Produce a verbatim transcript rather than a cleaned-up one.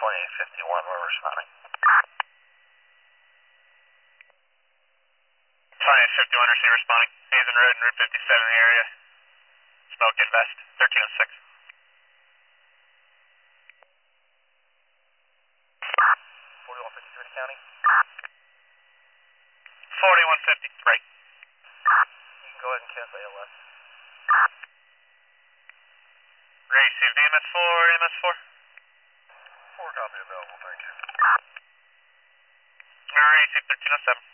twenty-eight fifty-one, we're responding. twenty-eight fifty-one, receive responding. Hazen Road and Route fifty-seven in the area. Smoke invest, thirteen oh six. forty-one fifty-three to county. forty-one fifty-three. You can go ahead and cancel A L S. Received E M S four, E M S four. four copy available, thank you. Received thirteen oh seven.